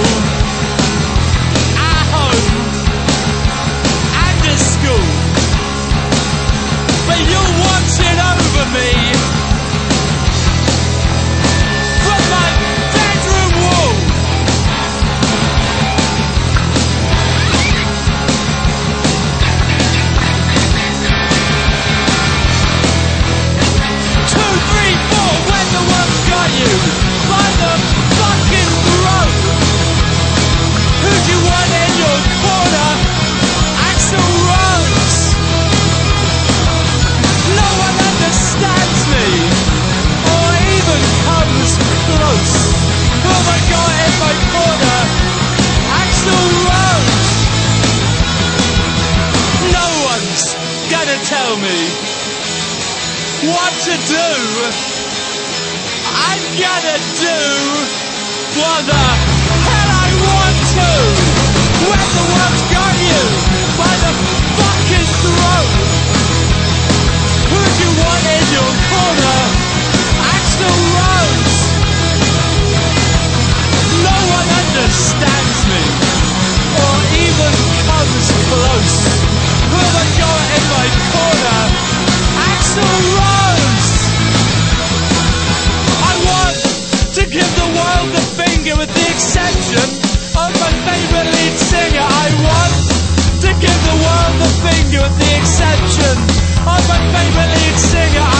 at home and at school. But you're watching over me from my bedroom wall. Two, three, four, when the world's got you by the fucking throat. Who do you want in your corner? Axl Rose. No one understands me or even comes close. Who have I got in my corner? Axl Rose. No one's gonna tell me what to do. I'm gonna do what the hell I want to. When the world's got you by the fucking throat. Who do you want in your corner? Axl Rose. No one understands me or even comes close. Who have I got in my corner? Axl Rose. I want to give the world the finger with the exception of my favourite lead singer. I want to give the world the finger with the exception of my favourite lead singer.